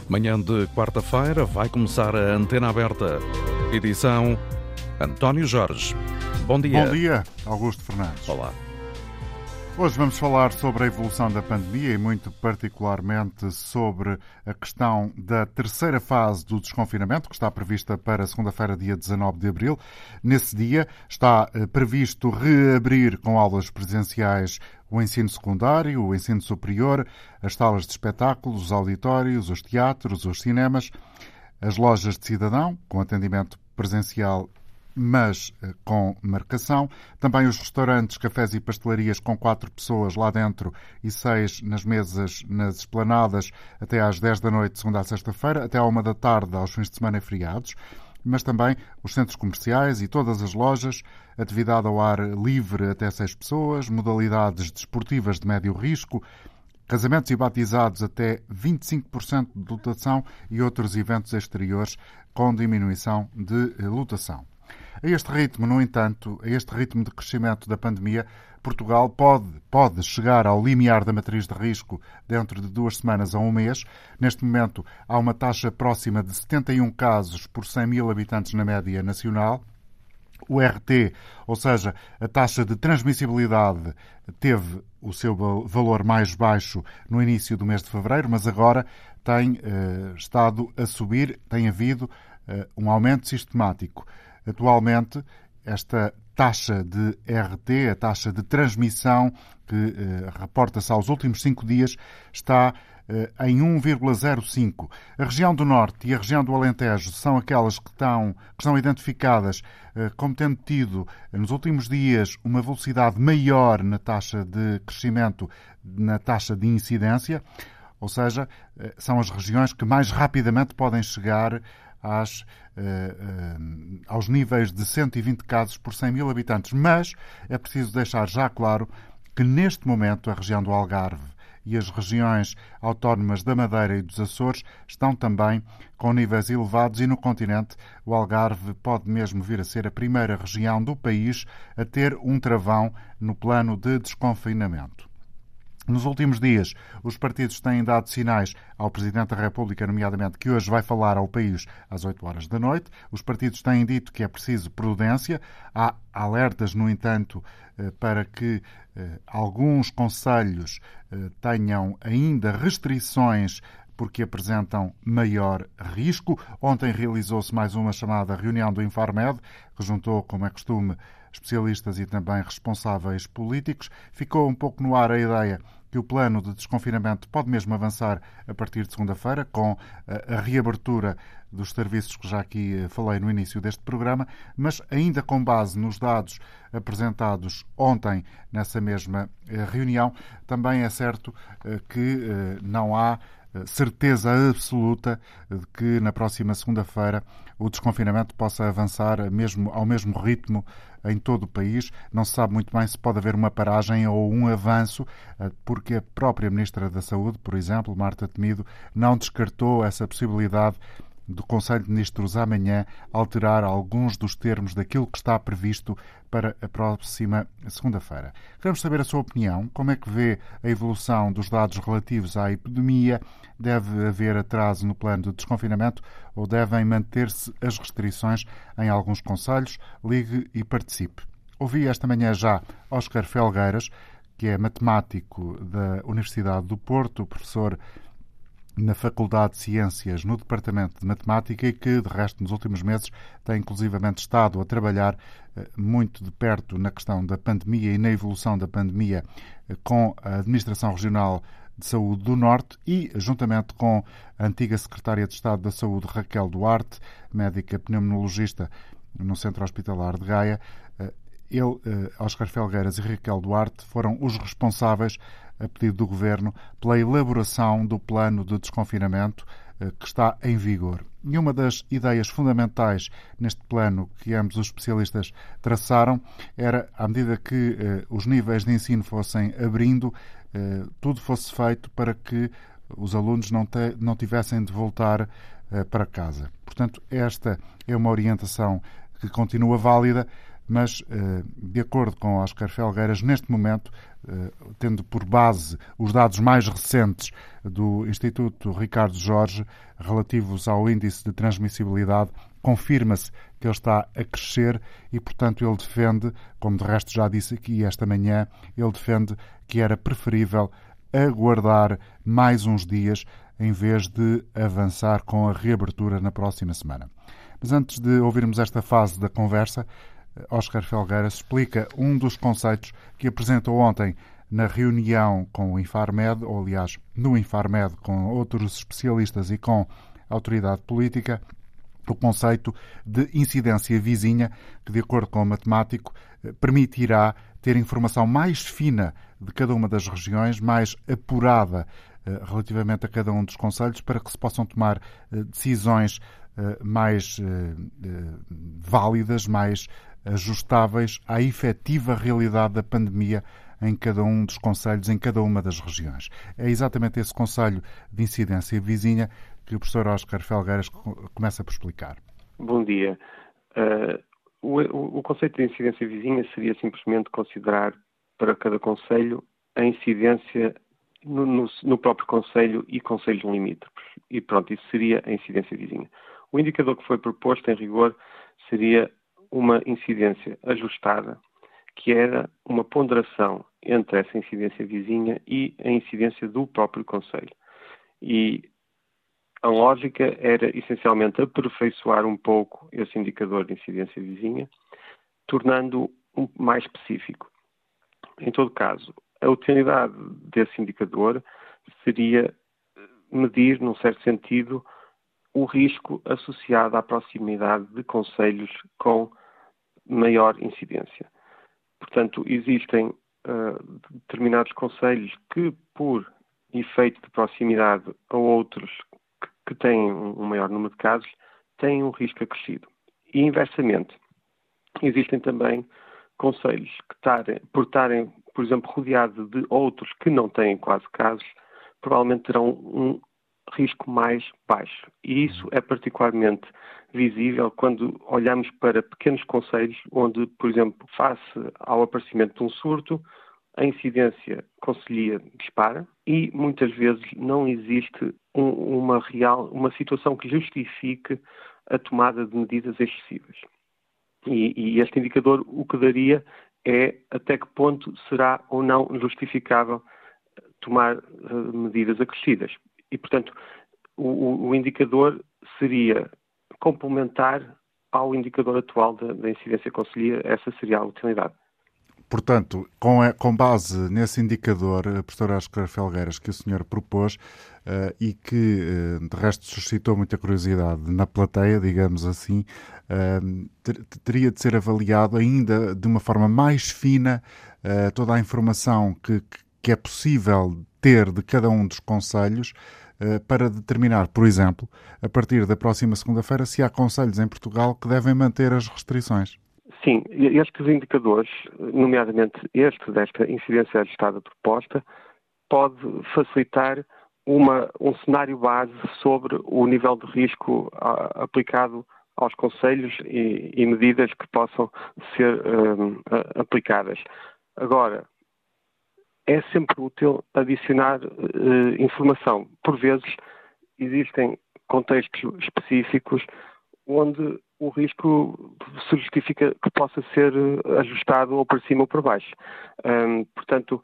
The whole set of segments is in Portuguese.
Manhã de quarta-feira vai começar a Antena Aberta. Edição António Jorge. Bom dia. Bom dia, Augusto Fernandes. Olá. Hoje vamos falar sobre a evolução da pandemia e muito particularmente sobre a questão da terceira fase do desconfinamento, que está prevista para segunda-feira, dia 19 de abril. Nesse dia está previsto reabrir com aulas presenciais o ensino secundário, o ensino superior, as salas de espetáculos, os auditórios, os teatros, os cinemas, as lojas de cidadão, com atendimento presencial, mas com marcação. Também os restaurantes, cafés e pastelarias com 4 pessoas lá dentro e 6 nas mesas, nas esplanadas, até às 10 da noite, segunda a sexta-feira, até à 1 da tarde, aos fins de semana e feriados. Mas também os centros comerciais e todas as lojas, atividade ao ar livre até 6 pessoas, modalidades desportivas de médio risco, casamentos e batizados até 25% de lotação e outros eventos exteriores com diminuição de lotação. A este ritmo, no entanto, a este ritmo de crescimento da pandemia, Portugal pode chegar ao limiar da matriz de risco dentro de 2 semanas a 1 mês. Neste momento, há uma taxa próxima de 71 casos por 100 mil habitantes na média nacional. O RT, ou seja, a taxa de transmissibilidade, teve o seu valor mais baixo no início do mês de fevereiro, mas agora tem estado a subir, tem havido um aumento sistemático. Atualmente, esta taxa de RT, a taxa de transmissão, que reporta-se aos últimos 5 dias, está em 1,05. A região do Norte e a região do Alentejo são aquelas que estão identificadas como tendo tido, nos últimos dias, uma velocidade maior na taxa de crescimento, na taxa de incidência, ou seja, são as regiões que mais rapidamente podem chegar aos níveis de 120 casos por 100 mil habitantes. Mas é preciso deixar já claro que neste momento a região do Algarve e as regiões autónomas da Madeira e dos Açores estão também com níveis elevados e no continente o Algarve pode mesmo vir a ser a primeira região do país a ter um travão no plano de desconfinamento. Nos últimos dias, os partidos têm dado sinais ao Presidente da República, nomeadamente, que hoje vai falar ao país às 8 horas da noite. Os partidos têm dito que é preciso prudência. Há alertas, no entanto, para que alguns concelhos tenham ainda restrições porque apresentam maior risco. Ontem realizou-se mais uma chamada reunião do Infarmed, que juntou, como é costume, especialistas e também responsáveis políticos. Ficou um pouco no ar a ideia que o plano de desconfinamento pode mesmo avançar a partir de segunda-feira, com a reabertura dos serviços que já aqui falei no início deste programa, mas ainda com base nos dados apresentados ontem nessa mesma reunião, também é certo que não há certeza absoluta de que na próxima segunda-feira o desconfinamento possa avançar ao mesmo ritmo em todo o país. Não se sabe muito bem se pode haver uma paragem ou um avanço, porque a própria Ministra da Saúde, por exemplo, Marta Temido, não descartou essa possibilidade do Conselho de Ministros amanhã alterar alguns dos termos daquilo que está previsto para a próxima segunda-feira. Queremos saber a sua opinião. Como é que vê a evolução dos dados relativos à epidemia? Deve haver atraso no plano de desconfinamento ou devem manter-se as restrições em alguns concelhos? Ligue e participe. Ouvi esta manhã já Óscar Felgueiras, que é matemático da Universidade do Porto, professor na Faculdade de Ciências, no Departamento de Matemática e que, de resto, nos últimos meses tem inclusivamente estado a trabalhar muito de perto na questão da pandemia e na evolução da pandemia com a Administração Regional de Saúde do Norte e, juntamente com a antiga Secretária de Estado da Saúde, Raquel Duarte, médica pneumologista no Centro Hospitalar de Gaia. Ele, Óscar Felgueiras e Raquel Duarte foram os responsáveis, a pedido do Governo, pela elaboração do plano de desconfinamento que está em vigor. E uma das ideias fundamentais neste plano que ambos os especialistas traçaram era, à medida que os níveis de ensino fossem abrindo, tudo fosse feito para que os alunos não tivessem de voltar para casa. Portanto, esta é uma orientação que continua válida, mas, de acordo com Óscar Felgueiras, neste momento, tendo por base os dados mais recentes do Instituto Ricardo Jorge, relativos ao índice de transmissibilidade, confirma-se que ele está a crescer e, portanto, ele defende, como de resto já disse aqui esta manhã, ele defende que era preferível aguardar mais uns dias em vez de avançar com a reabertura na próxima semana. Mas antes de ouvirmos esta fase da conversa, Óscar Felgueiras explica um dos conceitos que apresentou ontem na reunião com o Infarmed, ou aliás, no Infarmed, com outros especialistas e com a autoridade política, o conceito de incidência vizinha, que, de acordo com o matemático, permitirá ter informação mais fina de cada uma das regiões, mais apurada relativamente a cada um dos concelhos, para que se possam tomar decisões mais válidas, mais ajustáveis à efetiva realidade da pandemia em cada um dos concelhos, em cada uma das regiões. É exatamente esse conselho de incidência vizinha que o professor Óscar Felgueiras começa por explicar. Bom dia. O conceito de incidência vizinha seria simplesmente considerar para cada concelho a incidência no próprio concelho e concelhos limítrofes. E pronto, isso seria a incidência vizinha. O indicador que foi proposto, em rigor, seria uma incidência ajustada, que era uma ponderação entre essa incidência vizinha e a incidência do próprio concelho. E a lógica era, essencialmente, aperfeiçoar um pouco esse indicador de incidência vizinha, tornando-o mais específico. Em todo caso, a utilidade desse indicador seria medir, num certo sentido, o risco associado à proximidade de concelhos com maior incidência. Portanto, existem determinados concelhos que, por efeito de proximidade a outros que têm um maior número de casos, têm um risco acrescido. E, inversamente, existem também concelhos que, por estarem, por exemplo, rodeados de outros que não têm quase casos, provavelmente terão um risco mais baixo. E isso é particularmente visível quando olhamos para pequenos concelhos onde, por exemplo, face ao aparecimento de um surto, a incidência concelhia dispara e muitas vezes não existe uma situação que justifique a tomada de medidas excessivas. E este indicador o que daria é até que ponto será ou não justificável tomar medidas acrescidas. E, portanto, o indicador seria complementar ao indicador atual da incidência concelhia. Essa seria a utilidade. Portanto, com base nesse indicador, professor Óscar Felgueiras, que o senhor propôs e que, de resto, suscitou muita curiosidade na plateia, digamos assim, teria de ser avaliado ainda de uma forma mais fina toda a informação que é possível ter de cada um dos concelhos para determinar, por exemplo, a partir da próxima segunda-feira, se há concelhos em Portugal que devem manter as restrições. Sim, estes indicadores, nomeadamente desta incidência ajustada proposta, pode facilitar um cenário base sobre o nível de risco aplicado aos concelhos e medidas que possam ser aplicadas. Agora, é sempre útil adicionar informação. Por vezes, existem contextos específicos onde o risco se justifica que possa ser ajustado ou para cima ou para baixo. Portanto,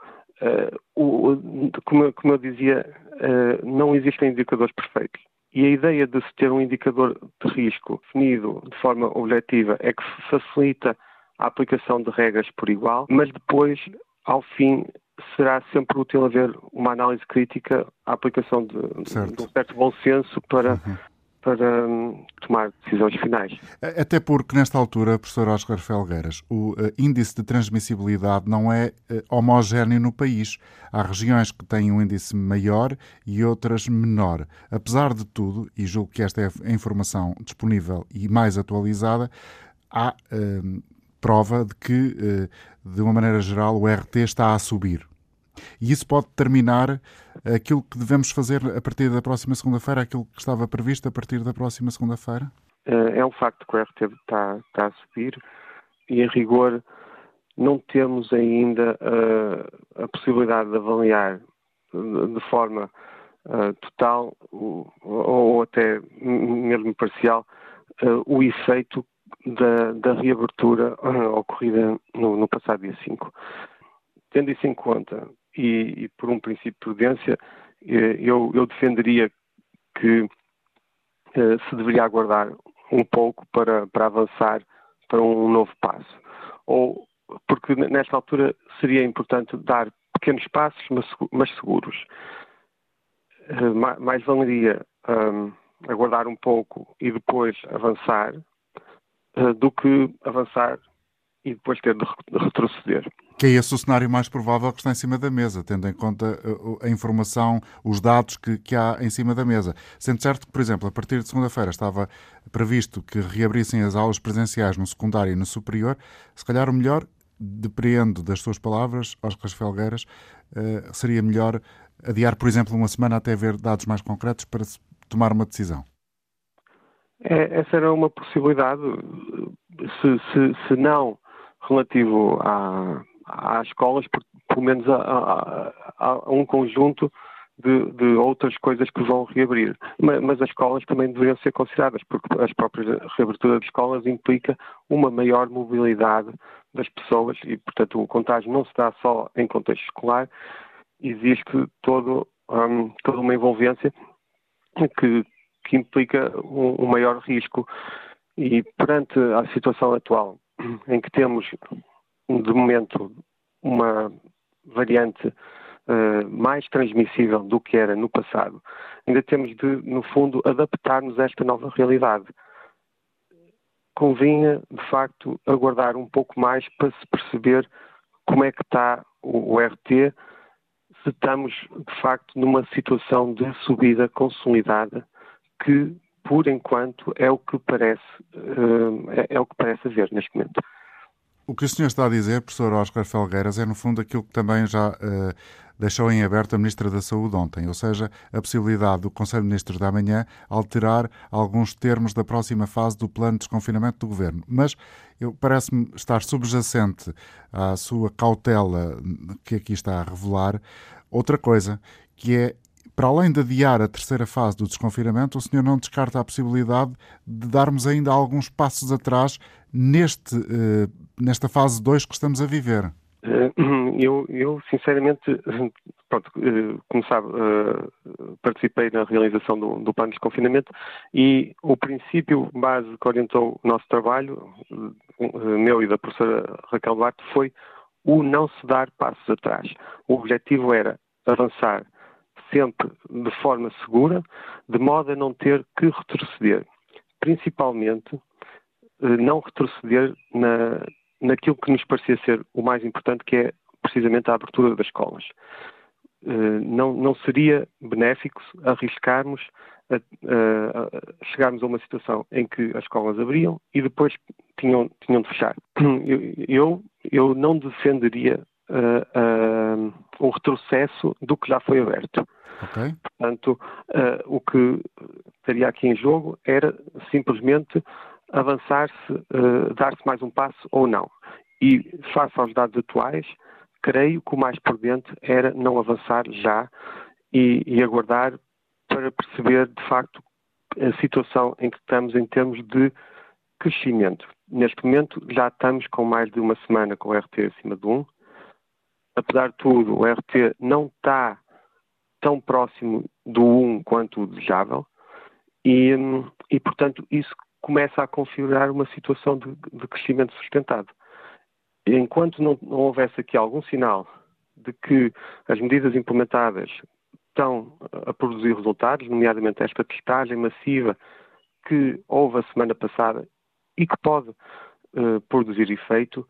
como eu dizia, não existem indicadores perfeitos. E a ideia de se ter um indicador de risco definido de forma objetiva é que facilita a aplicação de regras por igual, mas depois, ao fim, será sempre útil haver uma análise crítica à aplicação de um certo bom senso para tomar decisões finais. Até porque, nesta altura, professor Óscar Felgueiras, o índice de transmissibilidade não é homogéneo no país. Há regiões que têm um índice maior e outras menor. Apesar de tudo, e julgo que esta é a informação disponível e mais atualizada, há prova de que, de uma maneira geral, o RT está a subir. E isso pode determinar aquilo que devemos fazer a partir da próxima segunda-feira, aquilo que estava previsto a partir da próxima segunda-feira? É um facto que o RT está a subir. em rigor, não temos ainda a possibilidade de avaliar de forma total ou até mesmo parcial o efeito da reabertura ocorrida no passado dia 5. Tendo isso em conta e por um princípio de prudência, eu defenderia que se deveria aguardar um pouco para avançar para um novo passo. Ou porque nesta altura seria importante dar pequenos passos, mas seguros. Mais valeria aguardar um pouco e depois avançar do que avançar e depois ter de retroceder. Que é esse o cenário mais provável que está em cima da mesa, tendo em conta a informação, os dados que há em cima da mesa. Sendo certo que, por exemplo, a partir de segunda-feira estava previsto que reabrissem as aulas presenciais no secundário e no superior, se calhar o melhor, depreendo das suas palavras, Óscar Felgueiras, seria melhor adiar, por exemplo, uma semana até ver dados mais concretos para tomar uma decisão. Essa era uma possibilidade, se não relativo às escolas, pelo menos a um conjunto de outras coisas que vão reabrir. Mas as escolas também deveriam ser consideradas, porque a própria reabertura de escolas implica uma maior mobilidade das pessoas e, portanto, o contágio não se dá só em contexto escolar, existe toda uma envolvência que implica um maior risco. E perante a situação atual, em que temos, de momento, uma variante mais transmissível do que era no passado, ainda temos de, no fundo, adaptar-nos a esta nova realidade. Convinha, de facto, aguardar um pouco mais para se perceber como é que está o RT, se estamos, de facto, numa situação de subida consolidada que, por enquanto, é o que parece haver neste momento. O que o senhor está a dizer, professor Óscar Felgueiras, é no fundo aquilo que também já deixou em aberto a Ministra da Saúde ontem, ou seja, a possibilidade do Conselho de Ministros de amanhã alterar alguns termos da próxima fase do plano de desconfinamento do Governo. Mas parece-me estar subjacente à sua cautela que aqui está a revelar outra coisa, que é, para além de adiar a terceira fase do desconfinamento, o senhor não descarta a possibilidade de darmos ainda alguns passos atrás nesta fase 2 que estamos a viver. Eu sinceramente, como sabe, participei na realização do plano de desconfinamento e o princípio base que orientou o nosso trabalho, meu e da professora Raquel Duarte, foi o não se dar passos atrás. O objetivo era avançar sempre de forma segura, de modo a não ter que retroceder. Principalmente, não retroceder naquilo que nos parecia ser o mais importante, que é precisamente a abertura das escolas. Não seria benéfico arriscarmos a chegarmos a uma situação em que as escolas abriam e depois tinham de fechar. Eu não defenderia o retrocesso do que já foi aberto. Okay. Portanto, o que estaria aqui em jogo era simplesmente avançar-se, dar-se mais um passo ou não. E, face aos dados atuais, creio que o mais prudente era não avançar já e aguardar para perceber, de facto, a situação em que estamos em termos de crescimento. Neste momento, já estamos com mais de uma semana com o RT acima de 1. Apesar de tudo, o RT não está tão próximo do 1 quanto o desejável e, portanto, isso começa a configurar uma situação de crescimento sustentado. E enquanto não houvesse aqui algum sinal de que as medidas implementadas estão a produzir resultados, nomeadamente esta testagem massiva que houve a semana passada e que pode produzir efeito,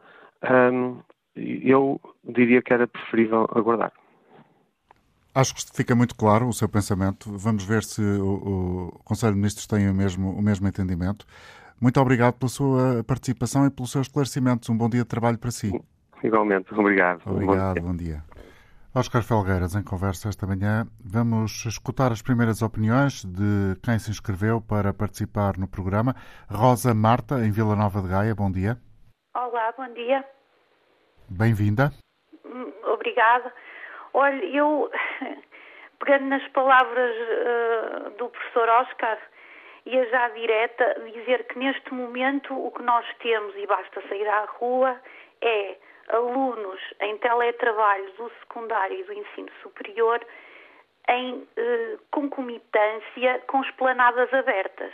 eu diria que era preferível aguardar. Acho que fica muito claro o seu pensamento. Vamos ver se o Conselho de Ministros tem o mesmo entendimento. Muito obrigado pela sua participação e pelos seus esclarecimentos. Um bom dia de trabalho para si. Igualmente. Obrigado. Obrigado. Bom dia. Óscar Felgueiras, em conversa esta manhã. Vamos escutar as primeiras opiniões de quem se inscreveu para participar no programa. Rosa Marta, em Vila Nova de Gaia. Bom dia. Olá. Olá, bom dia. Bem-vinda. Obrigada. Olha, eu, pegando nas palavras do professor Oscar, ia já direta dizer que neste momento o que nós temos, e basta sair à rua, é alunos em teletrabalho do secundário e do ensino superior em concomitância com esplanadas abertas.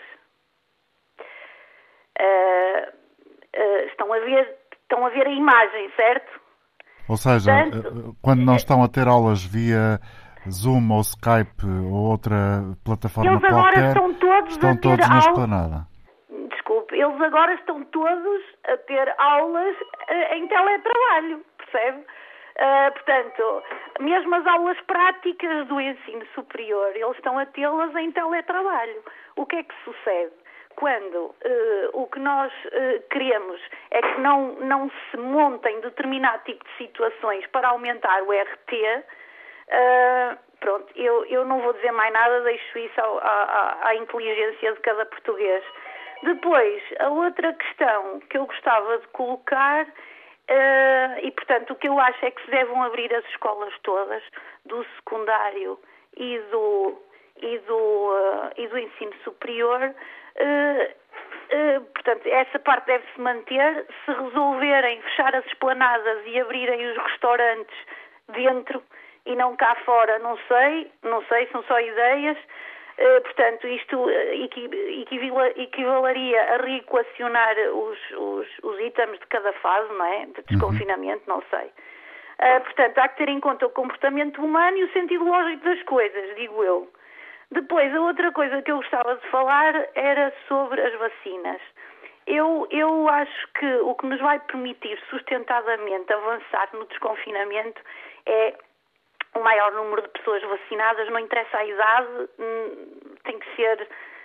Estão a ver a imagem, certo? Ou seja, quando não estão a ter aulas via Zoom ou Skype ou outra plataforma eles agora qualquer, estão todos na esplanada. Desculpe, eles agora estão todos a ter aulas em teletrabalho, percebe? Portanto, mesmo as aulas práticas do ensino superior, eles estão a tê-las em teletrabalho. O que é que sucede? Quando o que nós queremos é que não se montem determinado tipo de situações para aumentar o RT, pronto, eu não vou dizer mais nada, deixo isso à inteligência de cada português. Depois, a outra questão que eu gostava de colocar, e portanto o que eu acho é que se devem abrir as escolas todas, do secundário e do ensino superior. Portanto, essa parte deve-se manter. Se resolverem fechar as esplanadas e abrirem os restaurantes dentro e não cá fora, não sei, são só ideias. Portanto, isto equivaleria a reequacionar os itens de cada fase, não é? De desconfinamento, não sei. Portanto, há que ter em conta o comportamento humano e o sentido lógico das coisas, digo eu. Depois, a outra coisa que eu gostava de falar era sobre as vacinas. Eu acho que o que nos vai permitir sustentadamente avançar no desconfinamento é o maior número de pessoas vacinadas, não interessa a idade, tem que ser...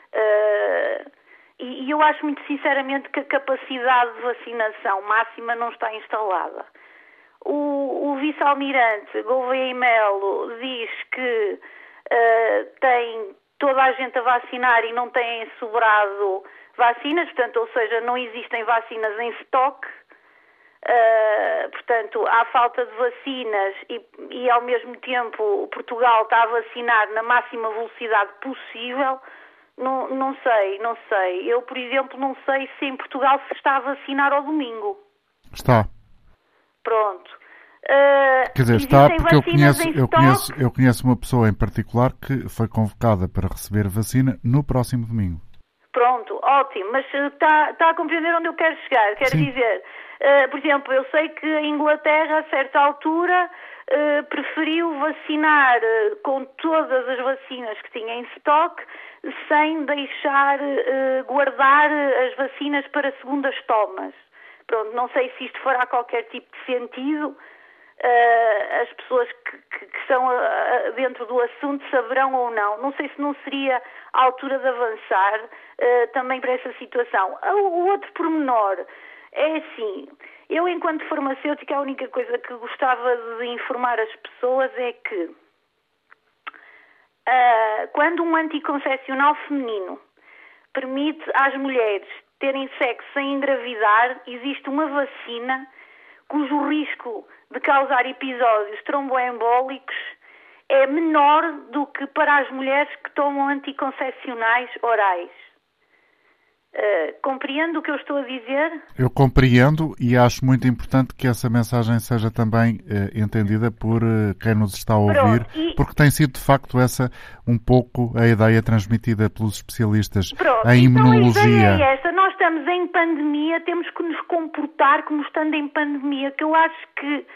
E eu acho muito sinceramente que a capacidade de vacinação máxima não está instalada. O vice-almirante Gouveia e Melo diz que tem toda a gente a vacinar e não têm sobrado vacinas, portanto, ou seja, não existem vacinas em estoque, portanto, há falta de vacinas e ao mesmo tempo Portugal está a vacinar na máxima velocidade possível. Não sei. Eu, por exemplo, não sei se em Portugal se está a vacinar ao domingo. Está. Pronto. Quer dizer, está porque eu conheço uma pessoa em particular que foi convocada para receber vacina no próximo domingo. Pronto, ótimo, mas está a compreender onde eu quero chegar. Quero dizer, por exemplo, eu sei que a Inglaterra, a certa altura, preferiu vacinar com todas as vacinas que tinha em estoque, sem deixar guardar as vacinas para segundas tomas. Pronto, não sei se isto fará qualquer tipo de sentido. As pessoas que estão dentro do assunto saberão ou não. Não sei se não seria a altura de avançar também para essa situação. O outro pormenor é assim, eu enquanto farmacêutica a única coisa que gostava de informar as pessoas é que quando um anticoncepcional feminino permite às mulheres terem sexo sem engravidar, existe uma vacina cujo risco de causar episódios tromboembólicos é menor do que para as mulheres que tomam anticoncepcionais orais. Compreende o que eu estou a dizer? Eu compreendo e acho muito importante que essa mensagem seja também entendida por quem nos está a ouvir, porque tem sido de facto essa um pouco a ideia transmitida pelos especialistas em imunologia. Então a ideia é esta, nós estamos em pandemia, temos que nos comportar como estando em pandemia, que eu acho que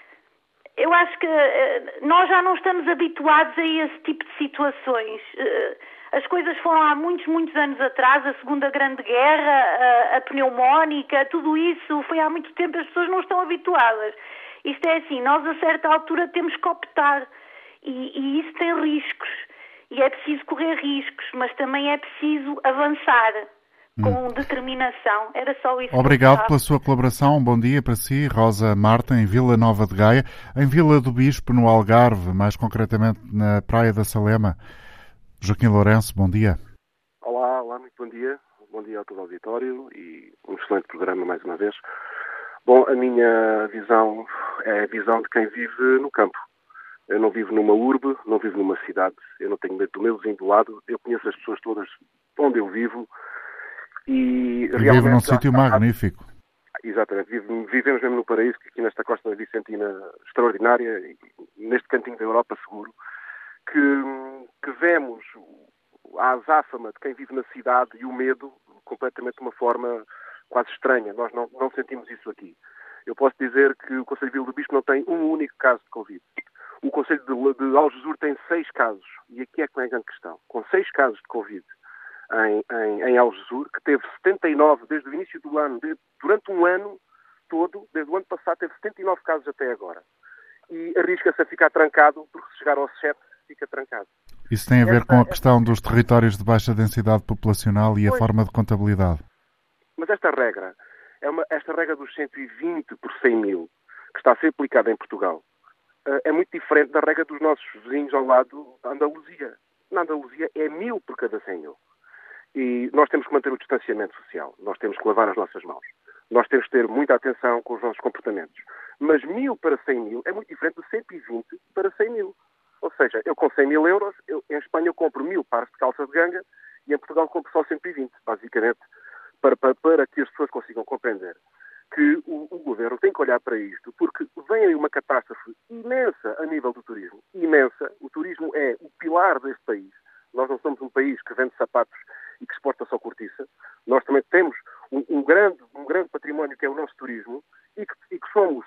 nós já não estamos habituados a esse tipo de situações. As coisas foram há muitos anos atrás, a Segunda Grande Guerra, a pneumónica, tudo isso foi há muito tempo, as pessoas não estão habituadas. Isto é assim, nós a certa altura temos que optar e isso tem riscos e é preciso correr riscos, mas também é preciso avançar com determinação. Era só isso. Obrigado pela sua colaboração. Um bom dia para si, Rosa Marta, em Vila Nova de Gaia, em Vila do Bispo, no Algarve, mais concretamente na Praia da Salema. Joaquim Lourenço, bom dia. Olá, muito bom dia. Bom dia a todo o auditório e um excelente programa mais uma vez. Bom, a minha visão é a visão de quem vive no campo. Eu não vivo numa urbe, não vivo numa cidade, eu não tenho medo do meu vizinho do lado, eu conheço as pessoas todas onde eu vivo e realmente... Vive num sítio magnífico. Exatamente, vivemos mesmo no paraíso, aqui nesta costa vicentina extraordinária, e neste cantinho da Europa seguro, que vemos a azáfama de quem vive na cidade e o medo completamente de uma forma quase estranha. Nós não sentimos isso aqui. Eu posso dizer que o Concelho de Vila do Bispo não tem um único caso de Covid. O Concelho de Algesur tem 6 casos, e aqui é que vem a grande questão. Com 6 casos de Covid em Algesur, que teve 79 desde o início do ano, durante um ano todo, desde o ano passado, teve 79 casos até agora. E arrisca-se a ficar trancado, porque se chegar aos 7, fica trancado. Isso tem a ver com a questão dos territórios de baixa densidade populacional e a forma de contabilidade. Mas esta regra, esta regra dos 120 por 100 mil, que está a ser aplicada em Portugal, é muito diferente da regra dos nossos vizinhos ao lado da Andaluzia. Na Andaluzia é 1000 por cada 100 mil. E nós temos que manter o distanciamento social. Nós temos que lavar as nossas mãos. Nós temos que ter muita atenção com os nossos comportamentos. Mas 1000 para 100 mil é muito diferente de 120 para 100 mil. Ou seja, eu com 100 mil euros, em Espanha eu compro 1000 pares de calças de ganga e em Portugal compro só 120, basicamente, para que as pessoas consigam compreender que o governo tem que olhar para isto, porque vem aí uma catástrofe imensa a nível do turismo. Imensa. O turismo é o pilar deste país. Nós não somos um país que vende sapatos e que exporta só cortiça. Nós também temos um grande património que é o nosso turismo e que somos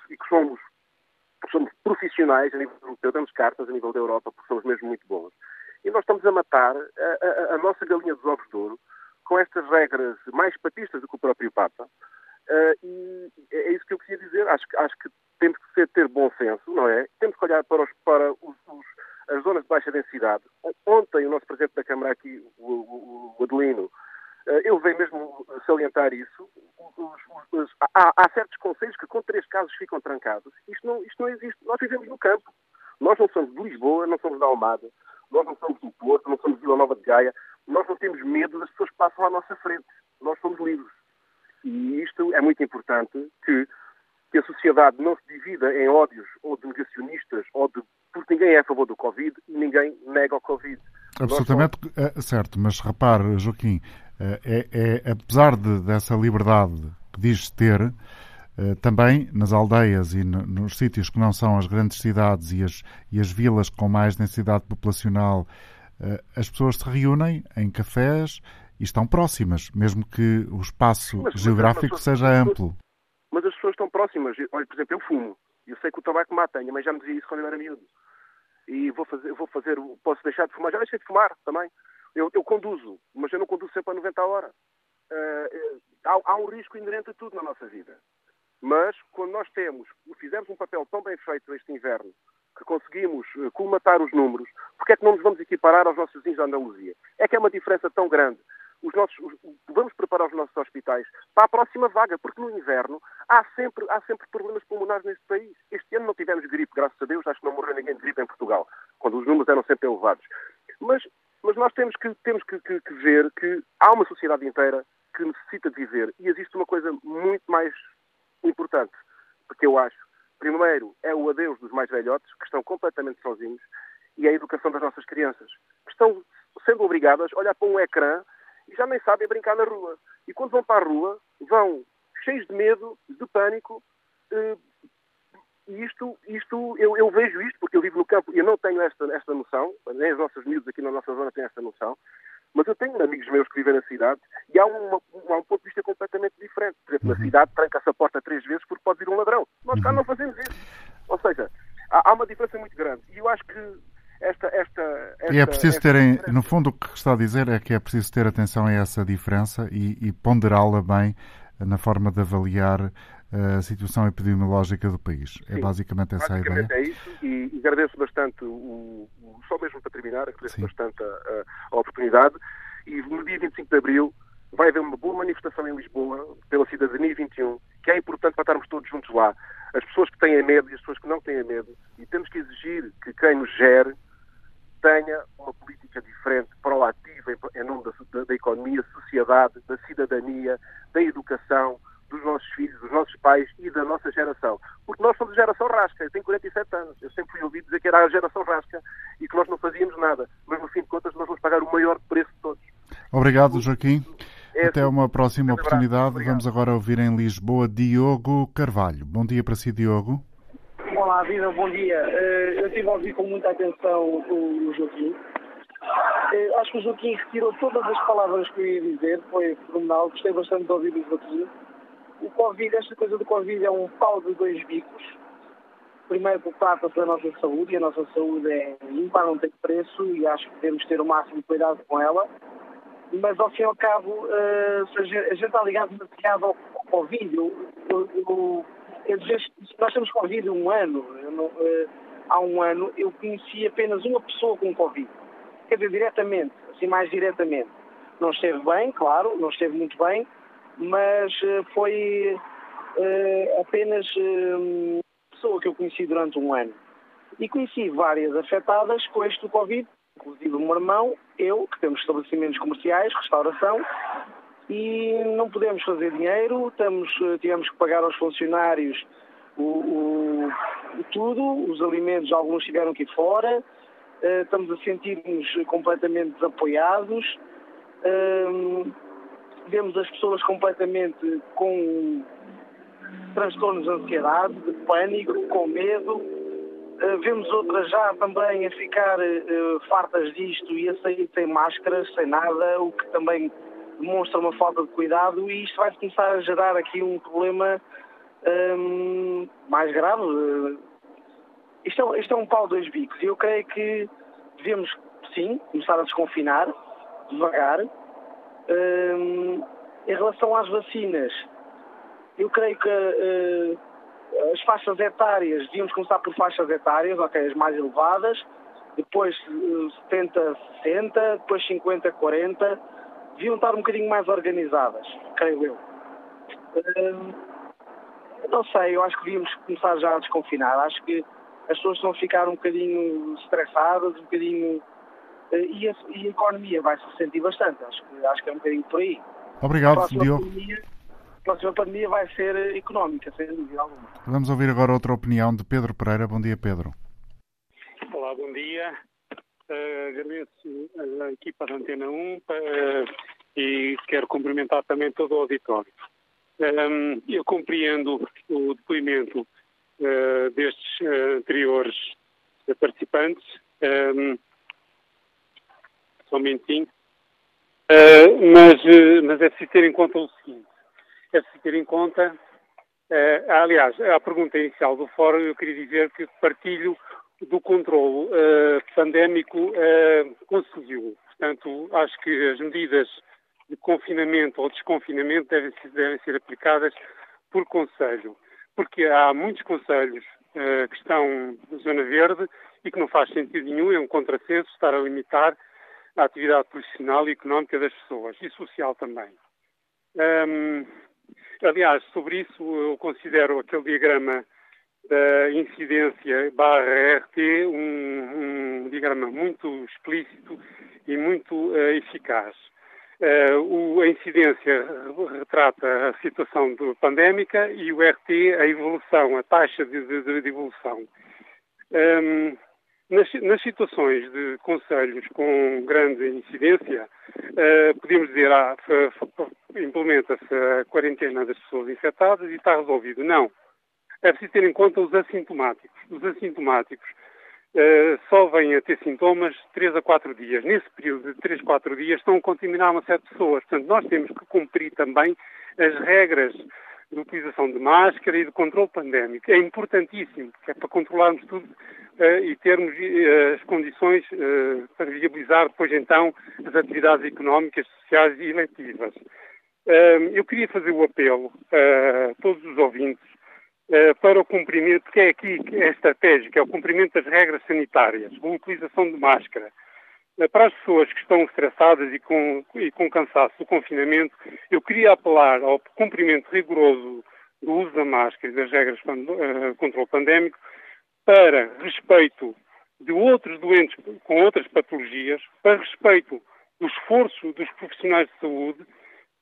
profissionais a nível europeu, damos cartas a nível da Europa porque somos mesmo muito bons. E nós estamos a matar a nossa galinha dos ovos de ouro com estas regras mais papistas do que o próprio Papa. E é isso que eu queria dizer. Acho que temos que ter bom senso, não é? Temos que olhar para as zonas de baixa densidade. Ontem o nosso Presidente da Câmara aqui, o Adelino, ele veio mesmo salientar isso. Há certos concelhos que com 3 casos ficam trancados. Isto não existe. Nós vivemos no campo. Nós não somos de Lisboa, não somos da Almada, nós não somos do Porto, não somos de Vila Nova de Gaia. Nós não temos medo das pessoas que passam à nossa frente. Nós somos livres. E isto é muito importante, que a sociedade não se divida em ódios ou de negacionistas, porque ninguém é a favor do Covid e ninguém nega o Covid. Absolutamente certo, mas repare, Joaquim, apesar dessa liberdade que diz ter, também nas aldeias e nos sítios que não são as grandes cidades e as vilas com mais densidade populacional, as pessoas se reúnem em cafés e estão próximas, mesmo que o espaço geográfico seja amplo. Mas as pessoas estão próximas. Olha, por exemplo, eu fumo. Eu sei que o tabaco mata, a minha mãe já me dizia isso quando eu era miúdo. E posso deixar de fumar. Já deixei de fumar também. Eu conduzo, mas eu não conduzo sempre a 90 a hora. Há um risco inerente a tudo na nossa vida. Mas quando nós fizemos um papel tão bem feito este inverno, que conseguimos colmatar os números, porque é que não nos vamos equiparar aos nossos vizinhos da Andaluzia? É que é uma diferença tão grande. Vamos preparar os nossos hospitais para a próxima vaga, porque no inverno há sempre problemas pulmonares neste país. Este ano não tivemos gripe, graças a Deus, acho que não morreu ninguém de gripe em Portugal, quando os números eram sempre elevados. Mas nós temos que ver que há uma sociedade inteira que necessita de viver, e existe uma coisa muito mais importante, porque eu acho, primeiro, é o adeus dos mais velhotes, que estão completamente sozinhos, e a educação das nossas crianças, que estão sendo obrigadas a olhar para um ecrã e já nem sabem brincar na rua. E quando vão para a rua, vão cheios de medo, de pânico. E eu vejo isto, porque eu vivo no campo e eu não tenho esta noção, nem os nossos miúdos aqui na nossa zona têm esta noção, mas eu tenho amigos meus que vivem na cidade e há um ponto de vista completamente diferente. Por exemplo, na cidade tranca-se a porta 3 vezes porque pode vir um ladrão. Nós cá não fazemos isso. Ou seja, há uma diferença muito grande. E eu acho que e é preciso terem, no fundo o que está a dizer é que é preciso ter atenção a essa diferença e ponderá-la bem na forma de avaliar a situação epidemiológica do país. Sim, é basicamente essa a ideia. É isso, e agradeço bastante, só mesmo para terminar, agradeço bastante a oportunidade, e no dia 25 de Abril vai haver uma boa manifestação em Lisboa pela Cidadania 21, que é importante para estarmos todos juntos lá. As pessoas que têm medo e as pessoas que não têm medo, e temos que exigir que quem nos gere tenha uma política diferente, proativa, em nome da economia, sociedade, da cidadania, da educação, dos nossos filhos, dos nossos pais e da nossa geração. Porque nós somos a geração rasca. Eu tenho 47 anos. Eu sempre fui ouvido dizer que era a geração rasca e que nós não fazíamos nada. Mas, no fim de contas, nós vamos pagar o maior preço de todos. Obrigado, Joaquim. Até assim. uma próxima oportunidade. Obrigado. Vamos agora ouvir em Lisboa Diogo Carvalho. Bom dia para si, Diogo. Olá, Vida, bom dia. Eu estive a ouvir com muita atenção o Joaquim. Acho que o Joaquim retirou todas as palavras que eu ia dizer. Foi fenomenal. Gostei bastante de ouvir o Joaquim. O Covid, esta coisa do Covid é um pau de dois bicos. Primeiro porque trata-se da nossa saúde e a nossa saúde é ímpar, não tem preço e acho que devemos ter o máximo de cuidado com ela. Mas, ao fim e ao cabo, a gente está ligado demasiado ao Covid. Nós temos Covid há um ano. Há um ano eu conheci apenas uma pessoa com Covid. Quer dizer, diretamente, assim mais diretamente. Não esteve bem, claro, não esteve muito bem, mas foi apenas uma pessoa que eu conheci durante um ano. E conheci várias afetadas com este Covid, inclusive o meu irmão, eu, que temos estabelecimentos comerciais, restauração, e não podemos fazer dinheiro, tivemos que pagar aos funcionários tudo, os alimentos, alguns tiveram que ir fora, estamos a sentir-nos completamente desapoiados, vemos as pessoas completamente com transtornos de ansiedade, de pânico, com medo, vemos outras já também a ficar fartas disto e a sair sem máscaras, sem nada, o que também demonstra uma falta de cuidado, e isto vai começar a gerar aqui um problema mais grave. Isto é um pau de dois bicos e eu creio que devemos, sim, começar a desconfinar, devagar. Em relação às vacinas, eu creio que as faixas etárias, devíamos começar por faixas etárias, ok, as mais elevadas, depois 70-60, depois 50-40, deviam estar um bocadinho mais organizadas, creio eu. Não sei, eu acho que devíamos começar já a desconfinar. Acho que as pessoas estão a ficar um bocadinho estressadas, um bocadinho... E a economia vai se sentir bastante. Acho que é um bocadinho por aí. Obrigado, Diogo. A próxima pandemia vai ser económica, sem dúvida alguma. Vamos ouvir agora outra opinião de Pedro Pereira. Bom dia, Pedro. Olá, bom dia. Agradeço a equipa da Antena 1 e quero cumprimentar também todo o auditório. Eu compreendo o depoimento destes anteriores participantes. Só um minutinho. Mas é preciso ter em conta o seguinte. É preciso ter em conta... aliás, a pergunta inicial do fórum, eu queria dizer que partilho do controle pandémico conseguiu. Portanto, acho que as medidas de confinamento ou desconfinamento devem ser aplicadas por conselho. Porque há muitos conselhos que estão na zona verde e que não faz sentido nenhum, é um contrassenso estar a limitar a atividade profissional e económica das pessoas e social também. Aliás, sobre isso eu considero aquele diagrama da incidência /RT um diagrama muito explícito e muito eficaz. A incidência retrata a situação pandémica e o RT a evolução, a taxa de evolução. Nas situações de concelhos com grande incidência, podemos dizer, implementa-se a quarentena das pessoas infectadas e está resolvido. Não. É preciso ter em conta os assintomáticos. Os assintomáticos só vêm a ter sintomas 3 a 4 dias. Nesse período de 3 a 4 dias estão a contaminar uma série de pessoas. Portanto, nós temos que cumprir também as regras de utilização de máscara e de controle pandémico. É importantíssimo, que é para controlarmos tudo e termos as condições para viabilizar depois então as atividades económicas, sociais e eletivas. Eu queria fazer o apelo a todos os ouvintes para o cumprimento, porque é aqui que é estratégico, é o cumprimento das regras sanitárias, a utilização de máscara. Para as pessoas que estão estressadas e com cansaço do confinamento, eu queria apelar ao cumprimento rigoroso do uso da máscara e das regras de controle pandémico para respeito de outros doentes com outras patologias, para respeito do esforço dos profissionais de saúde,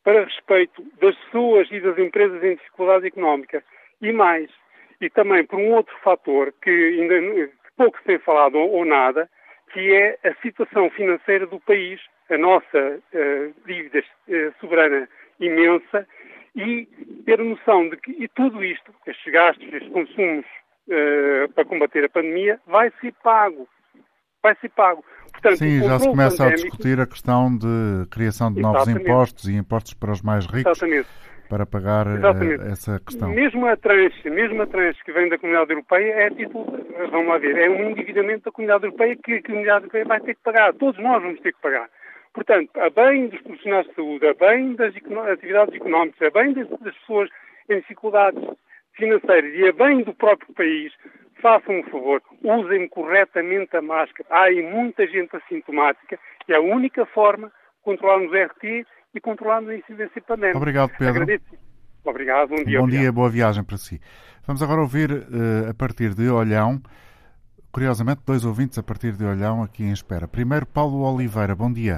para respeito das pessoas e das empresas em dificuldade económica. E mais, e também por um outro fator que ainda pouco se tem falado ou nada, que é a situação financeira do país, a nossa dívida soberana imensa, e ter noção de que e tudo isto, estes gastos, estes consumos para combater a pandemia, vai ser pago. Vai ser pago. Portanto, sim, já se começa a discutir a questão de criação de novos impostos e impostos para os mais ricos. Exatamente. Para pagar essa questão. Mesmo a tranche que vem da Comunidade Europeia é título, vamos lá ver, é um endividamento da Comunidade Europeia que a Comunidade Europeia vai ter que pagar. Todos nós vamos ter que pagar. Portanto, a bem dos profissionais de saúde, a bem das atividades económicas, a bem das pessoas em dificuldades financeiras e a bem do próprio país, façam um favor, usem corretamente a máscara. Há aí muita gente assintomática e a única forma de controlarmos o RT e controlarmos a incidência pandémica. Obrigado, Pedro. Agradeço. Obrigado, bom dia. Bom dia, boa viagem para si. Vamos agora ouvir, a partir de Olhão, curiosamente, 2 ouvintes a partir de Olhão aqui em espera. Primeiro, Paulo Oliveira, bom dia.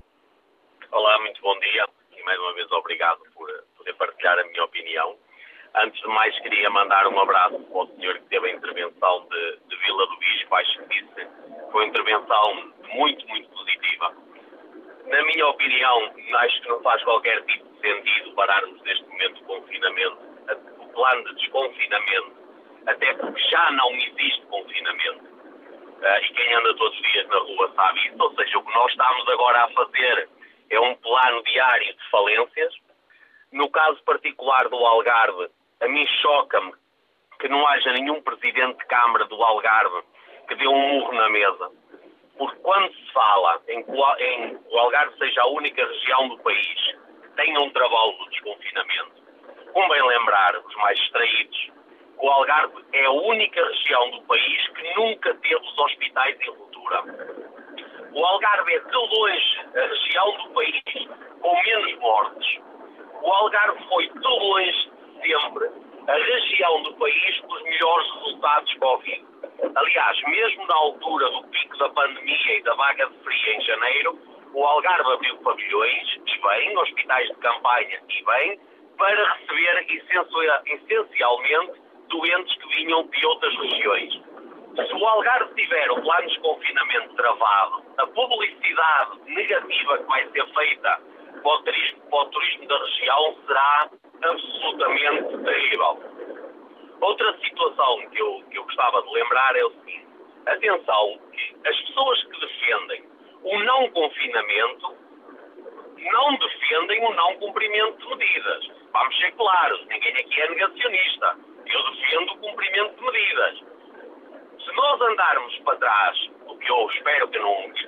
Olá, muito bom dia e mais uma vez obrigado por poder partilhar a minha opinião. Antes de mais, queria mandar um abraço para o senhor que teve a intervenção de Vila do Bispo. Acho que disse, foi uma intervenção muito, muito positiva. Na minha opinião, acho que não faz qualquer tipo de sentido pararmos neste momento de confinamento, o plano de desconfinamento, até porque já não existe confinamento. E quem anda todos os dias na rua sabe isso. Ou seja, o que nós estamos agora a fazer é um plano diário de falências. No caso particular do Algarve, a mim choca-me que não haja nenhum presidente de Câmara do Algarve que dê um murro na mesa. Porque quando se fala em que o Algarve seja a única região do país que tenha um trabalho do desconfinamento, convém lembrar os mais distraídos que o Algarve é a única região do país que nunca teve os hospitais em ruptura. O Algarve é de longe a região do país com menos mortes. O Algarve foi de longe sempre a região do país com os melhores resultados Covid. Aliás, mesmo na altura do pico da pandemia e da vaga de frio em janeiro, o Algarve abriu pavilhões, e bem, hospitais de campanha, e bem, para receber essencialmente doentes que vinham de outras regiões. Se o Algarve tiver o plano de desconfinamento travado, a publicidade negativa que vai ser feita para o turismo da região será absolutamente terrível. Outra situação que eu gostava de lembrar é o seguinte: atenção, que as pessoas que defendem o não confinamento não defendem o não cumprimento de medidas. Vamos ser claros, ninguém aqui é negacionista. Eu defendo o cumprimento de medidas. Se nós andarmos para trás, o que eu espero que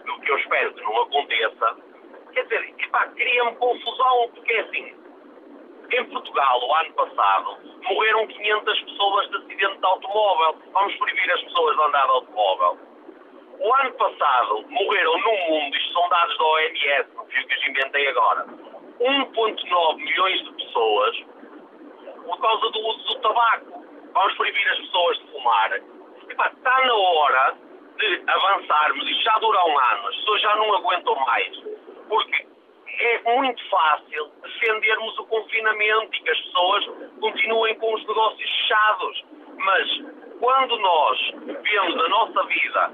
não aconteça, quer dizer, cria-me confusão, porque é assim. Em Portugal, o ano passado, morreram 500 pessoas de acidente de automóvel. Vamos proibir as pessoas de andar de automóvel. O ano passado, morreram no mundo, isto são dados da OMS, não fui eu que os inventei agora, 1,9 milhões de pessoas por causa do uso do tabaco. Vamos proibir as pessoas de fumar. Está na hora de avançarmos. Isto já dura um ano. As pessoas já não aguentam mais. Porque é muito fácil defendermos o confinamento e que as pessoas continuem com os negócios fechados. Mas quando nós vemos a nossa vida,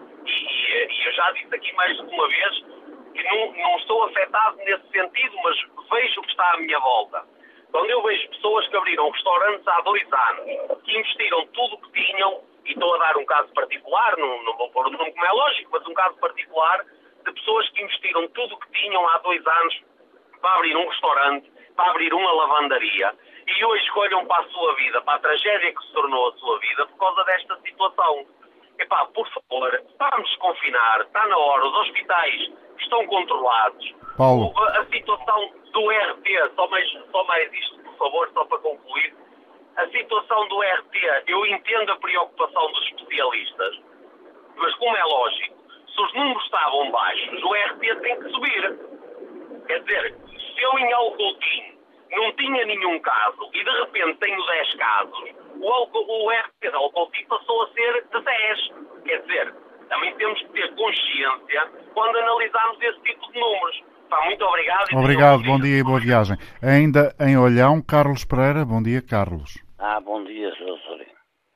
e eu já disse aqui mais de uma vez, que não estou afetado nesse sentido, mas vejo o que está à minha volta. Quando eu vejo pessoas que abriram restaurantes há 2 anos, que investiram tudo o que tinham, e estou a dar um caso particular, não vou pôr o nome como é lógico, mas um caso particular de pessoas que investiram tudo o que tinham há 2 anos para abrir um restaurante, para abrir uma lavandaria, e hoje olham para a sua vida, para a tragédia que se tornou a sua vida por causa desta situação. Por favor, vamos desconfinar, está na hora, os hospitais estão controlados. Paulo. A situação do RT, só mais isto, por favor, só para concluir. A situação do RT, eu entendo a preocupação dos especialistas, mas como é lógico, se os números estavam baixos, o RT tem que subir. Quer dizer, se eu em Alcoutinho não tinha nenhum caso e de repente tenho 10 casos, o RT de Alcoutinho passou a ser de 10. Quer dizer, também temos que ter consciência quando analisarmos esse tipo de números. Muito obrigado. Obrigado, bom dia e boa viagem. Ainda em Olhão, Carlos Pereira. Bom dia, Carlos. Bom dia, Sr. Sorinho.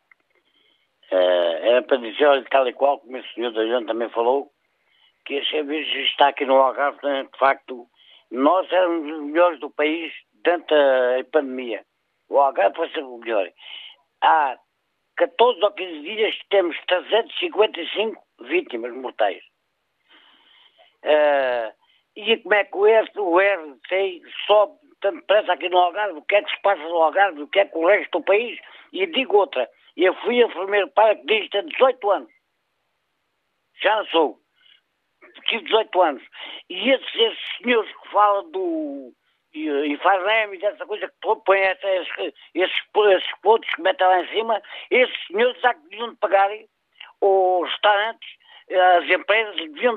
Era para dizer, olha, tal e qual, como o senhor da gente também falou, que esse serviço está aqui no Algarve, de facto, nós éramos os melhores do país durante a pandemia. O Algarve vai ser o melhor. Há 14 ou 15 dias temos 355 vítimas mortais. E como é que o RT sobe tanto depressa aqui no Algarve? O que é que se passa no Algarve? O que é que o resto do país? E digo outra, eu fui enfermeiro paraquedista há 18 anos. Já não sou. Tive 18 anos. E esses senhores que falam do Infarrem e dessa coisa que põem esses pontos que metem lá em cima, esses senhores já que deviam pagar os restaurantes, as empresas deviam.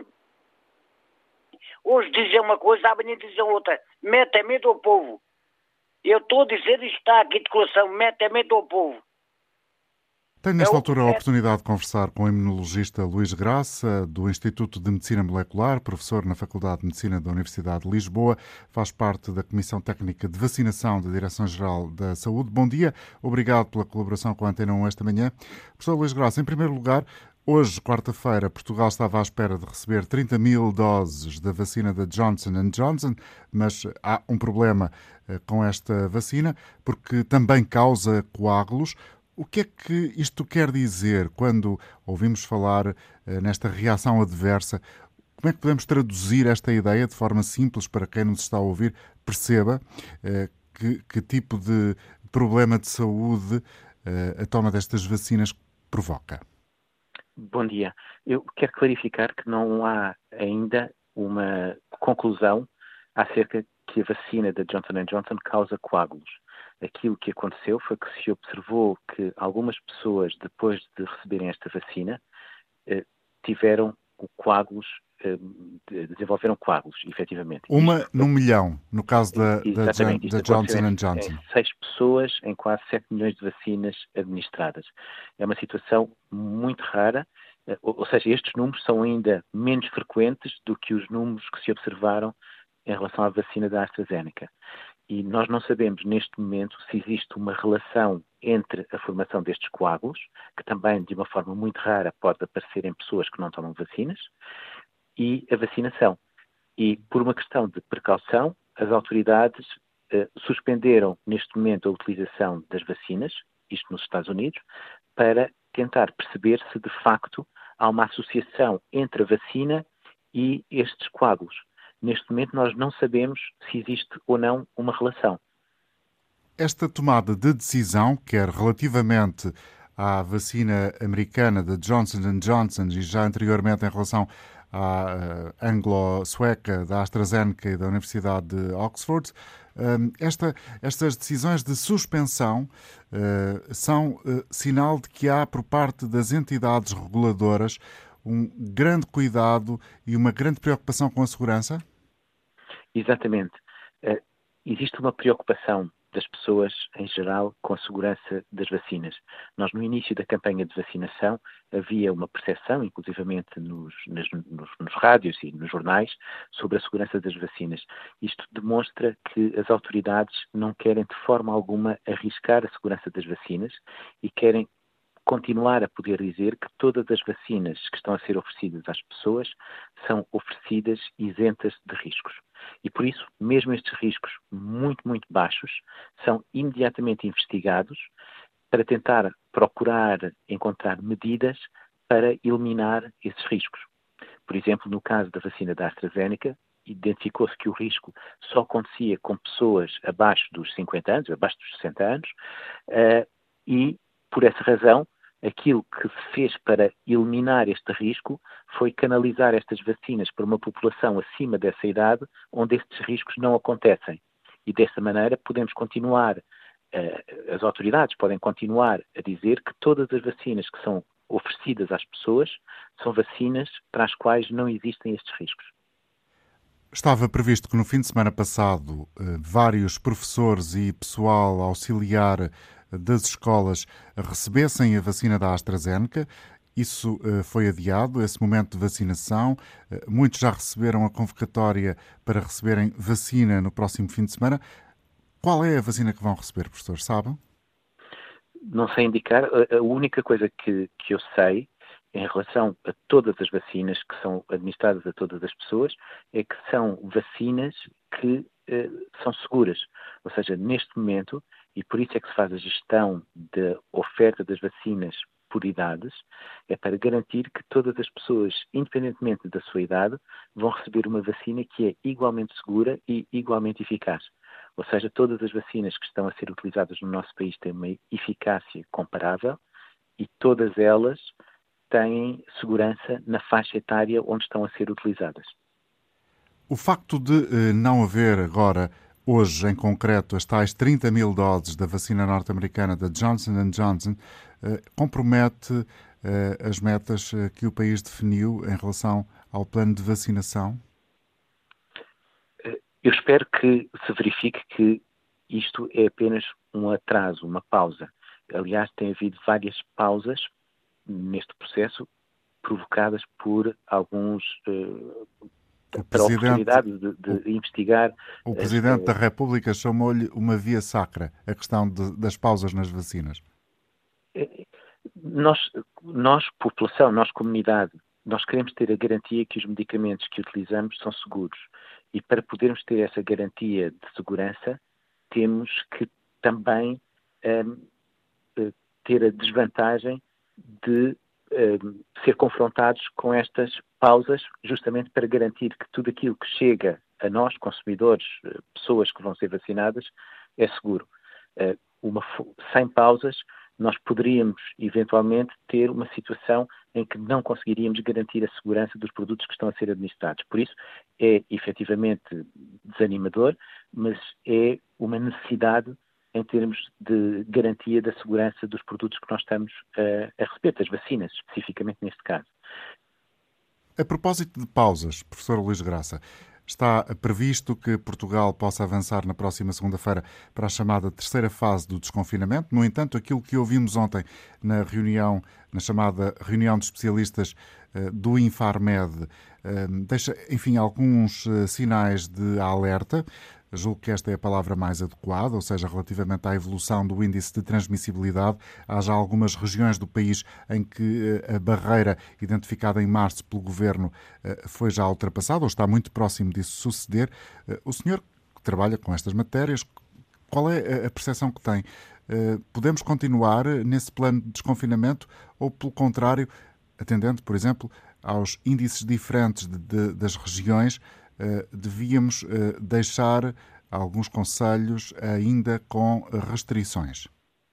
Hoje dizem uma coisa, amanhã dizem outra. Mete medo ao povo. Eu estou a dizer isto, está aqui de coração, mete medo ao povo. Tenho nesta altura a oportunidade de conversar com o imunologista Luís Graça, do Instituto de Medicina Molecular, professor na Faculdade de Medicina da Universidade de Lisboa, faz parte da Comissão Técnica de Vacinação da Direção-Geral da Saúde. Bom dia, obrigado pela colaboração com a Antena 1 esta manhã. Professor Luís Graça, em primeiro lugar, hoje, quarta-feira, Portugal estava à espera de receber 30 mil doses da vacina da Johnson & Johnson, mas há um problema com esta vacina, porque também causa coágulos. O que é que isto quer dizer quando ouvimos falar nesta reação adversa? Como é que podemos traduzir esta ideia de forma simples para quem nos está a ouvir perceba que tipo de problema de saúde a toma destas vacinas provoca? Bom dia. Eu quero clarificar que não há ainda uma conclusão acerca que a vacina da Johnson & Johnson causa coágulos. Aquilo que aconteceu foi que se observou que algumas pessoas, depois de receberem esta vacina, tiveram coágulos, desenvolveram coágulos, efetivamente. Uma no milhão, no caso da Johnson & Johnson. 6 pessoas em quase 7 milhões de vacinas administradas. É uma situação muito rara, ou seja, estes números são ainda menos frequentes do que os números que se observaram em relação à vacina da AstraZeneca. E nós não sabemos neste momento se existe uma relação entre a formação destes coágulos, que também de uma forma muito rara pode aparecer em pessoas que não tomam vacinas, e a vacinação. E por uma questão de precaução, as autoridades suspenderam neste momento a utilização das vacinas, isto nos Estados Unidos, para tentar perceber se de facto há uma associação entre a vacina e estes coágulos. Neste momento nós não sabemos se existe ou não uma relação. Esta tomada de decisão, quer relativamente à vacina americana da Johnson & Johnson e já anteriormente em relação à anglo-sueca da AstraZeneca e da Universidade de Oxford, estas decisões de suspensão são sinal de que há por parte das entidades reguladoras um grande cuidado e uma grande preocupação com a segurança? Exatamente. Existe uma preocupação das pessoas, em geral, com a segurança das vacinas. Nós, no início da campanha de vacinação, havia uma percepção, inclusivamente nos rádios e nos jornais, sobre a segurança das vacinas. Isto demonstra que as autoridades não querem, de forma alguma, arriscar a segurança das vacinas e querem continuar a poder dizer que todas as vacinas que estão a ser oferecidas às pessoas são oferecidas isentas de riscos. E por isso, mesmo estes riscos muito, muito baixos, são imediatamente investigados para tentar procurar encontrar medidas para eliminar esses riscos. Por exemplo, no caso da vacina da AstraZeneca, identificou-se que o risco só acontecia com pessoas abaixo dos 50 anos, abaixo dos 60 anos, e por essa razão, aquilo que se fez para eliminar este risco foi canalizar estas vacinas para uma população acima dessa idade, onde estes riscos não acontecem. E dessa maneira podemos continuar, as autoridades podem continuar a dizer que todas as vacinas que são oferecidas às pessoas são vacinas para as quais não existem estes riscos. Estava previsto que no fim de semana passado vários professores e pessoal auxiliar das escolas recebessem a vacina da AstraZeneca Isso foi adiado, esse momento de vacinação. Muitos já receberam a convocatória para receberem vacina no próximo fim de semana. Qual é a vacina que vão receber, professor? Sabem? Não sei indicar. A única coisa que eu sei em relação a todas as vacinas que são administradas a todas as pessoas é que são vacinas que são seguras. Ou seja, neste momento, e por isso é que se faz a gestão da oferta das vacinas por idades, é para garantir que todas as pessoas, independentemente da sua idade, vão receber uma vacina que é igualmente segura e igualmente eficaz. Ou seja, todas as vacinas que estão a ser utilizadas no nosso país têm uma eficácia comparável e todas elas têm segurança na faixa etária onde estão a ser utilizadas. O facto de não haver agora, hoje em concreto, as tais 30 mil doses da vacina norte-americana da Johnson & Johnson compromete as metas que o país definiu em relação ao plano de vacinação? Eu espero que se verifique que isto é apenas um atraso, uma pausa. Aliás, tem havido várias pausas neste processo provocadas por alguns para a oportunidade de investigar. O Presidente da República chamou-lhe uma via sacra, a questão das pausas nas vacinas. Nós, população, nós, comunidade, nós queremos ter a garantia que os medicamentos que utilizamos são seguros. E para podermos ter essa garantia de segurança, temos que também ter a desvantagem de ser confrontados com estas pausas, justamente para garantir que tudo aquilo que chega a nós, consumidores, pessoas que vão ser vacinadas, é seguro. Sem pausas, nós poderíamos, eventualmente, ter uma situação em que não conseguiríamos garantir a segurança dos produtos que estão a ser administrados. Por isso, é efetivamente desanimador, mas é uma necessidade em termos de garantia da segurança dos produtos que nós estamos a receber, das vacinas, especificamente neste caso. A propósito de pausas, professor Luís Graça, está previsto que Portugal possa avançar na próxima segunda-feira para a chamada terceira fase do desconfinamento. No entanto, aquilo que ouvimos ontem na chamada reunião de especialistas do Infarmed, deixa, enfim, alguns sinais de alerta. Julgo que esta é a palavra mais adequada, ou seja, relativamente à evolução do índice de transmissibilidade. Há já algumas regiões do país em que a barreira identificada em março pelo Governo foi já ultrapassada, ou está muito próximo disso suceder. O senhor que trabalha com estas matérias, qual é a percepção que tem? Podemos continuar nesse plano de desconfinamento ou, pelo contrário, atendendo, por exemplo, aos índices diferentes das regiões, devíamos deixar alguns conselhos ainda com restrições?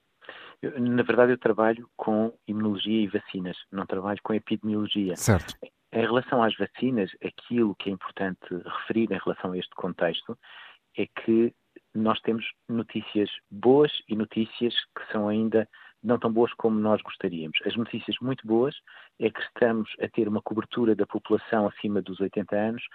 Na verdade, eu trabalho com imunologia e vacinas, não trabalho com epidemiologia. Certo. Em relação às vacinas, aquilo que é importante referir em relação a este contexto é que nós temos notícias boas e notícias que são ainda não tão boas como nós gostaríamos. As notícias muito boas é que estamos a ter uma cobertura da população acima dos 80 anos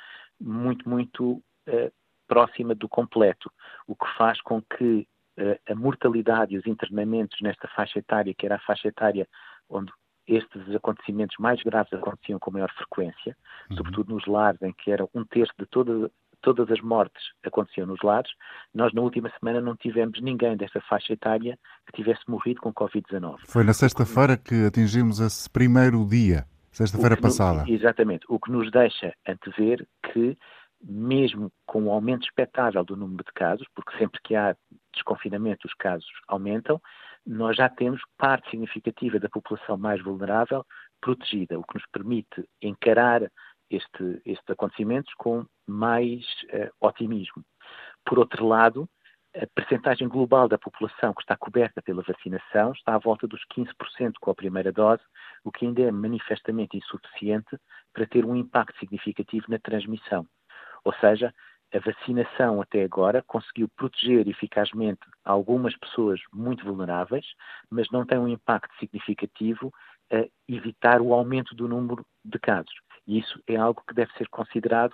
muito próxima do completo, o que faz com que a mortalidade e os internamentos nesta faixa etária, que era a faixa etária onde estes acontecimentos mais graves aconteciam com maior frequência, sobretudo nos lares, em que era 1/3 de todas as mortes aconteciam nos lares, nós na última semana não tivemos ninguém desta faixa etária que tivesse morrido com Covid-19. Foi na sexta-feira que atingimos esse primeiro dia, sexta-feira passada. Exatamente, o que nos deixa antever que, mesmo com o aumento expectável do número de casos, porque sempre que há desconfinamento os casos aumentam, nós já temos parte significativa da população mais vulnerável protegida, o que nos permite encarar estes acontecimentos com mais otimismo. Por outro lado, a percentagem global da população que está coberta pela vacinação está à volta dos 15% com a primeira dose, o que ainda é manifestamente insuficiente para ter um impacto significativo na transmissão. Ou seja, a vacinação até agora conseguiu proteger eficazmente algumas pessoas muito vulneráveis, mas não tem um impacto significativo a evitar o aumento do número de casos. E isso é algo que deve ser considerado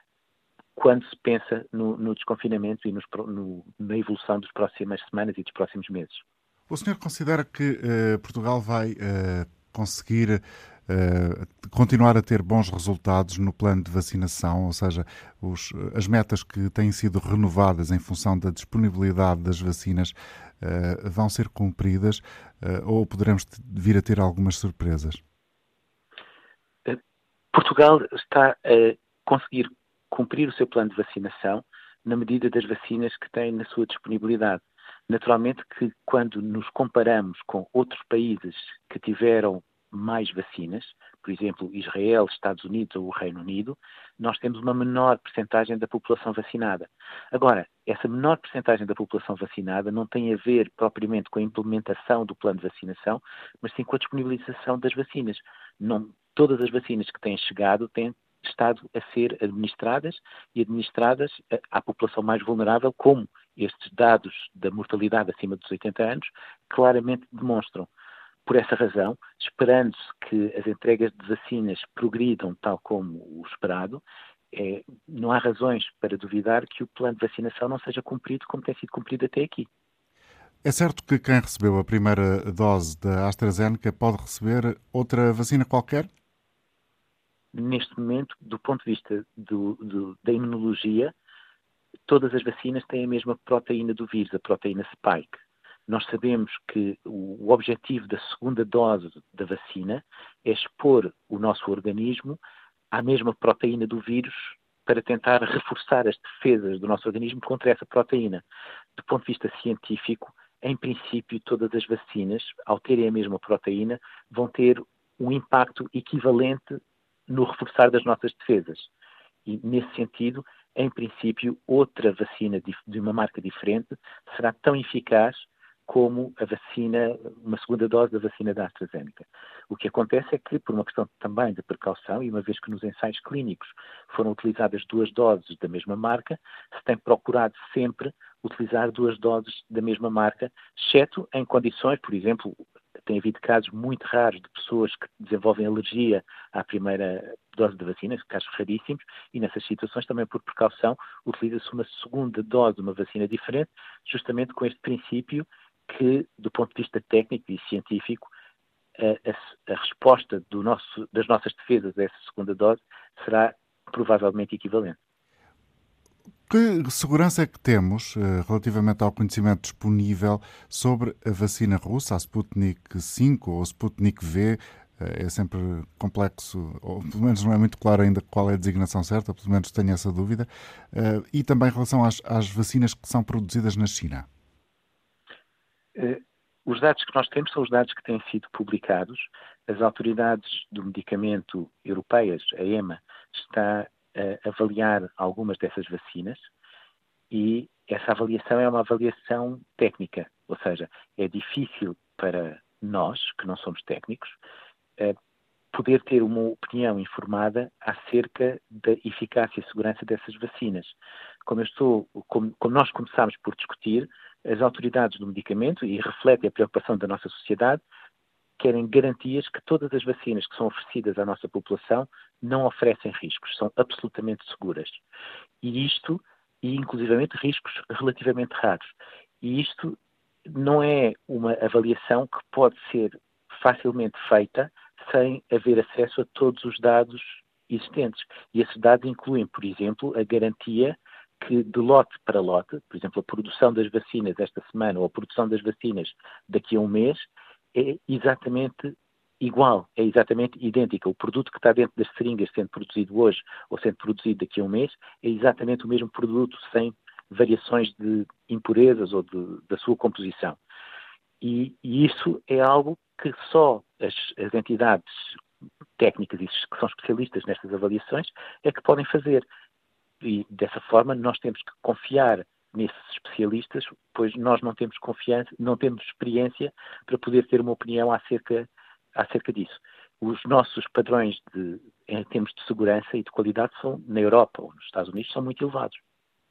quando se pensa no desconfinamento e na evolução das próximas semanas e dos próximos meses. O senhor considera que Portugal vai conseguir continuar a ter bons resultados no plano de vacinação, ou seja, as metas que têm sido renovadas em função da disponibilidade das vacinas vão ser cumpridas ou poderemos vir a ter algumas surpresas? Portugal está a conseguir cumprir o seu plano de vacinação na medida das vacinas que tem na sua disponibilidade. Naturalmente que quando nos comparamos com outros países que tiveram mais vacinas, por exemplo, Israel, Estados Unidos ou o Reino Unido, nós temos uma menor percentagem da população vacinada. Agora, essa menor percentagem da população vacinada não tem a ver propriamente com a implementação do plano de vacinação, mas sim com a disponibilização das vacinas. Não todas as vacinas que têm chegado têm estado a ser administradas à população mais vulnerável, como estes dados da mortalidade acima dos 80 anos claramente demonstram. Por essa razão, esperando-se que as entregas de vacinas progridam tal como o esperado, não há razões para duvidar que o plano de vacinação não seja cumprido como tem sido cumprido até aqui. É certo que quem recebeu a primeira dose da AstraZeneca pode receber outra vacina qualquer? Neste momento, do ponto de vista da imunologia, todas as vacinas têm a mesma proteína do vírus, a proteína spike. Nós sabemos que o objetivo da segunda dose da vacina é expor o nosso organismo à mesma proteína do vírus para tentar reforçar as defesas do nosso organismo contra essa proteína. Do ponto de vista científico, em princípio, todas as vacinas, ao terem a mesma proteína, vão ter um impacto equivalente no reforçar das nossas defesas. E, nesse sentido, em princípio, outra vacina de uma marca diferente será tão eficaz como a vacina, uma segunda dose da vacina da AstraZeneca. O que acontece é que, por uma questão também de precaução, e uma vez que nos ensaios clínicos foram utilizadas 2 doses da mesma marca, se tem procurado sempre utilizar 2 doses da mesma marca, exceto em condições, por exemplo, tem havido casos muito raros de pessoas que desenvolvem alergia à primeira dose de vacina, casos raríssimos, e nessas situações também por precaução utiliza-se uma segunda dose de uma vacina diferente, justamente com este princípio que, do ponto de vista técnico e científico, a resposta das nossas defesas a essa segunda dose será provavelmente equivalente. Que segurança é que temos relativamente ao conhecimento disponível sobre a vacina russa, a Sputnik 5 ou Sputnik V? É sempre complexo, ou pelo menos não é muito claro ainda qual é a designação certa, pelo menos tenho essa dúvida. E também em relação às vacinas que são produzidas na China. Os dados que nós temos são os dados que têm sido publicados. As autoridades do medicamento europeias, a EMA, está a avaliar algumas dessas vacinas e essa avaliação é uma avaliação técnica, ou seja, é difícil para nós, que não somos técnicos, poder ter uma opinião informada acerca da eficácia e segurança dessas vacinas. Como nós começámos por discutir, as autoridades do medicamento, e refletem a preocupação da nossa sociedade, querem garantias que todas as vacinas que são oferecidas à nossa população não oferecem riscos, são absolutamente seguras. E inclusivamente riscos relativamente raros. E isto não é uma avaliação que pode ser facilmente feita sem haver acesso a todos os dados existentes. E esses dados incluem, por exemplo, a garantia que de lote para lote, por exemplo, a produção das vacinas esta semana ou a produção das vacinas daqui a um mês é exatamente igual, é exatamente idêntica. O produto que está dentro das seringas sendo produzido hoje ou sendo produzido daqui a um mês é exatamente o mesmo produto, sem variações de impurezas ou da sua composição. E isso é algo que só as entidades técnicas que são especialistas nestas avaliações é que podem fazer. E dessa forma nós temos que confiar nesses especialistas, pois nós não temos confiança, não temos experiência para poder ter uma opinião acerca disso. Os nossos padrões em termos de segurança e de qualidade na Europa ou nos Estados Unidos são muito elevados.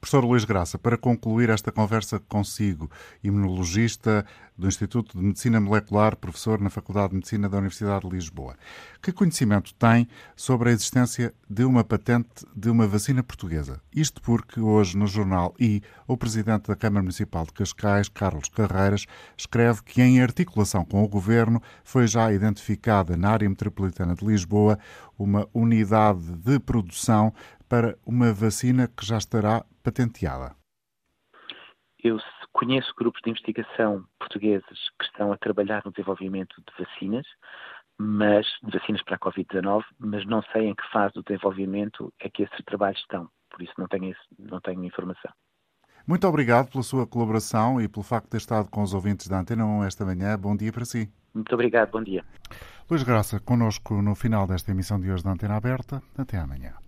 Professor Luís Graça, para concluir esta conversa consigo, imunologista do Instituto de Medicina Molecular, professor na Faculdade de Medicina da Universidade de Lisboa, que conhecimento tem sobre a existência de uma patente de uma vacina portuguesa? Isto porque hoje no jornal o Presidente da Câmara Municipal de Cascais, Carlos Carreiras, escreve que em articulação com o Governo foi já identificada na área metropolitana de Lisboa uma unidade de produção para uma vacina que já estará patenteada. Eu conheço grupos de investigação portugueses que estão a trabalhar no desenvolvimento de vacinas para a Covid-19, mas não sei em que fase do desenvolvimento é que esses trabalhos estão. Por isso não tenho informação. Muito obrigado pela sua colaboração e pelo facto de ter estado com os ouvintes da Antena 1 esta manhã. Bom dia para si. Muito obrigado, bom dia. Luís Graça, connosco no final desta emissão de hoje da Antena Aberta. Até amanhã.